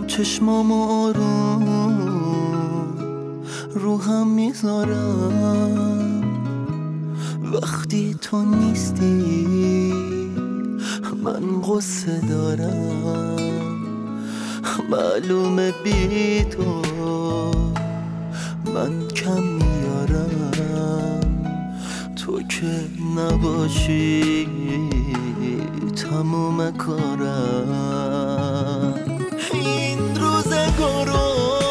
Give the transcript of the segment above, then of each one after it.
چشمامو آروم رو هم میذارم وقتی تو نیستی. من غصه دارم، معلومه بی تو من کم میارم. تو که نباشی تموم کارم. این روزگارو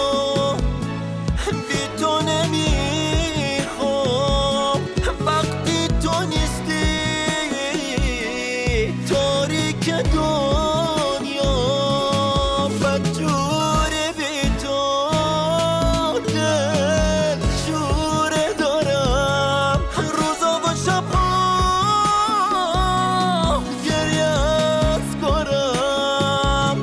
بی تو نمیخوام، وقتی تو نیستی تاریک دنیا بدجوره. بی تو دل شوره دارم، روزا و شبها گریه از کارم.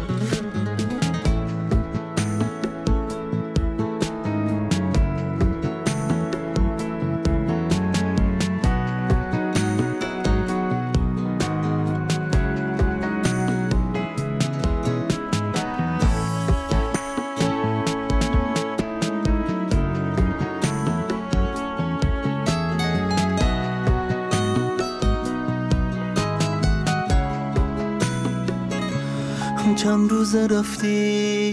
چند روز رفتی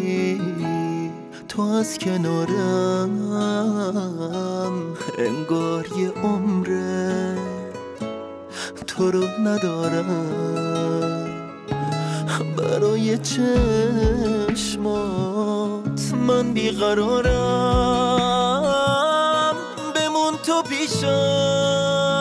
تو از کنارم، انگار یه عمره تو رو ندارم. برای چشمات من بیقرارم، بمون تو پیشم